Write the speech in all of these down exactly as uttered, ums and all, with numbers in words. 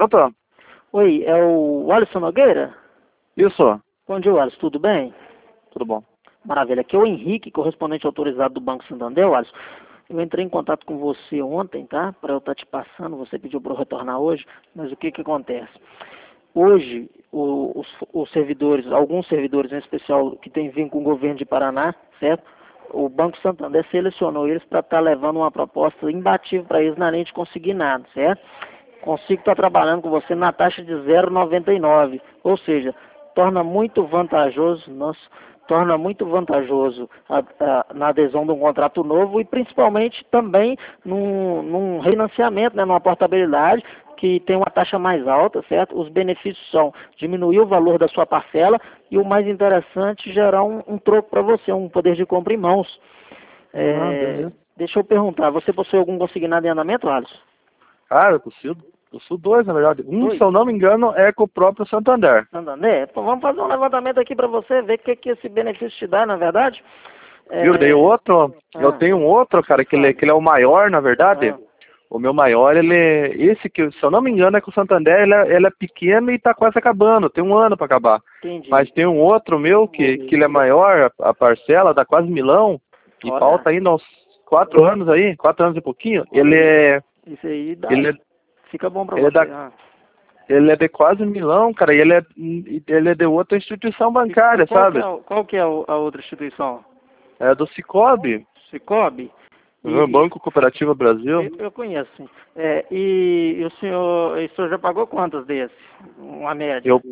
Pronto. Oi, é o Alisson Nogueira? Isso. Bom dia, Alisson, tudo bem? Tudo bom. Maravilha. Aqui é o Henrique, correspondente autorizado do Banco Santander, Alisson. Eu entrei em contato com você ontem, tá? Para eu estar te passando, você pediu para eu retornar hoje, mas o que que acontece? Hoje, o, os, os servidores, alguns servidores em especial que tem vínculo com o governo de Paraná, certo? O Banco Santander selecionou eles para estar levando uma proposta imbatível para eles na linha de consignado, certo? Consigo estar trabalhando com você na taxa de zero vírgula noventa e nove, ou seja, torna muito vantajoso, nossa, torna muito vantajoso a, a, na adesão de um contrato novo e principalmente também num, num refinanciamento, né, numa portabilidade que tem uma taxa mais alta, certo? Os benefícios são diminuir o valor da sua parcela e o mais interessante, gerar um, um troco para você, um poder de compra em mãos. É, Ah, beleza. deixa eu perguntar, você possui algum consignado em andamento, Alisson? Ah, eu consigo. Eu sou dois, na verdade. Um, Dois? se eu não me engano, é com o próprio Santander. Santander? Então vamos fazer um levantamento aqui para você ver o que, que esse benefício te dá, na verdade. É... Viu? Daí o outro, Ah, eu tenho um outro, cara, que ele, que ele é o maior, na verdade. ah, O meu maior, ele é... Esse que, se eu não me engano, é com o Santander, ele é, ele é pequeno e tá quase acabando. Tem um ano para acabar. entendi. Mas tem um outro meu, que, que ele é maior, a, a parcela dá quase milão. E Olha, falta ainda uns quatro anos aí, quatro anos e pouquinho. Ele é... isso aí dá, Ele é, fica bom para ele é você. da... Ah. Ele é de quase um milão, cara, e ele é, ele é de outra instituição bancária, Qual que sabe? é, o- qual que é o- a outra instituição? É do Cicobi, Cicobi? E, uhum, e- Banco Cooperativo Brasil. eu, eu conheço, sim. É, e, e o senhor, e o senhor já pagou quantos desses? Uma média? Eu,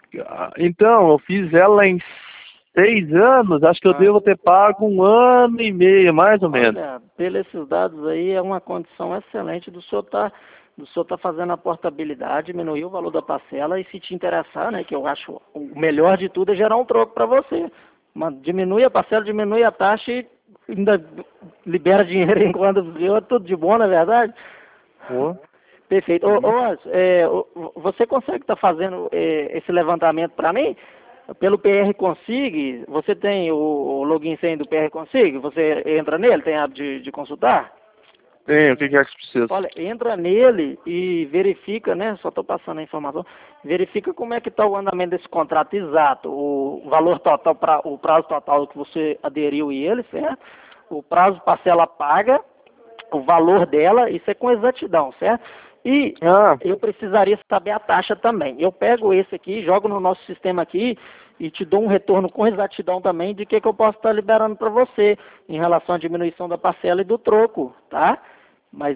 então, eu fiz ela em seis anos, acho que eu Ah. devo ter pago um ano e meio, mais ou menos. Olha, pelos esses dados aí, é uma condição excelente do senhor estar do senhor tá fazendo a portabilidade, diminuir o valor da parcela e se te interessar, né, que eu acho o melhor de tudo é gerar um troco para você. Mas diminui a parcela, diminui a taxa e ainda libera dinheiro enquanto viu, tudo de bom, não é verdade? Pô. Perfeito. Ô, ô, Alisson, é, ô, você consegue estar fazendo é, esse levantamento para mim? Pelo P R Consig, você tem o, o login sem do P R Consig? Você entra nele, tem hábito de, de consultar? Tem, o que que é que você precisa? Olha, entra nele e verifica, né? Só estou passando a informação. Verifica como é que está o andamento desse contrato exato, o valor total, pra, o prazo total que você aderiu e ele, certo? O prazo parcela paga, o valor dela, isso é com exatidão, certo? E Ah, eu precisaria saber a taxa também. Eu pego esse aqui, jogo no nosso sistema aqui e te dou um retorno com exatidão também de que, que eu posso estar liberando para você em relação à diminuição da parcela e do troco, tá? Mas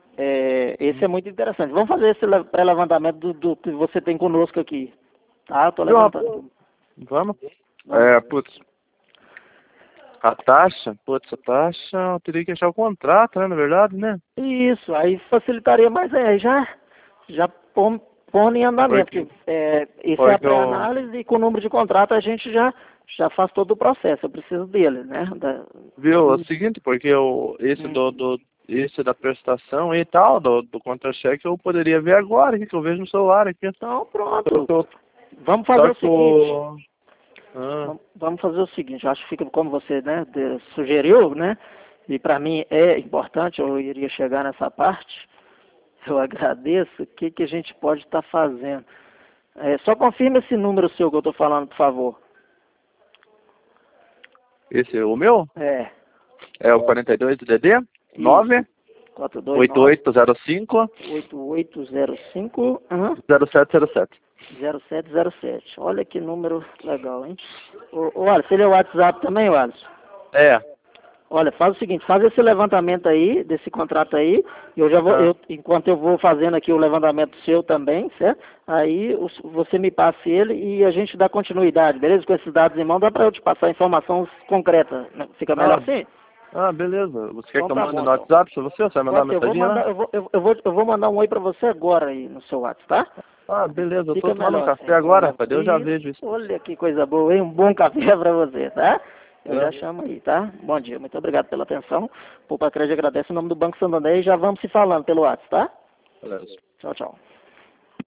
é, esse é muito interessante. Vamos fazer esse le- pré-levantamento do, do que você tem conosco aqui, tá? Estou viu, rapaz? levantando. Vamos? Vamos. É, putz. A taxa, putz, a taxa, eu teria que achar o contrato, né, na verdade, né? Isso, aí facilitaria mais aí, já, já pôr pôr em andamento, Porque, porque é, isso é a porque eu... pré-análise e com o número de contrato a gente já, já faz todo o processo, eu preciso dele, né? Da, Viu, é o seguinte, porque eu, esse Hum. do, do esse da prestação e tal, do, do contra-cheque, eu poderia ver agora, aqui, que eu vejo no celular aqui. Então Só pronto, que eu- vamos fazer só o que seguinte, o... Ah, Vam- vamos fazer o seguinte, eu acho que fica como você, né, de- sugeriu, né, e para mim é importante, eu iria chegar nessa parte, eu agradeço, o que, que a gente pode estar fazendo. É, só confirma esse número seu que eu estou falando, por favor. esse é o meu? É, É o quarenta e dois do D D? nove quatro dois oito nove, oito zero cinco oito oito zero cinco, aham, zero sete zero sete. zero sete zero sete. Olha que número legal, hein? Ô, ô Alisson, ele é o WhatsApp também, Alisson? É. Olha, faz o seguinte, faz esse levantamento aí, desse contrato aí, e eu já vou, Ah. eu, enquanto eu vou fazendo aqui o levantamento seu também, certo? Aí os- você me passa ele e a gente dá continuidade, beleza? Com esses dados em mão, dá para eu te passar a informação concreta, né? Fica melhor Ah, assim? ah, beleza. Você quer Então que eu tá mande bom, no então. WhatsApp pra você? Você vai mandar Pode ser, eu vou mensagem lá? mandar, eu vou, eu, eu vou, eu vou mandar um oi para você agora aí no seu WhatsApp, tá? Ah, beleza. Eu Fica tô tomando um melhor café assim. agora, rapaz. Eu já Isso, vejo isso. olha que coisa boa, hein? Um bom café para você, tá? Eu É. já chamo aí, tá? Bom dia, muito obrigado pela atenção. O Poupa Crédito agradece em nome do Banco Santander e já vamos se falando pelo WhatsApp, tá? Beleza. Tchau, tchau.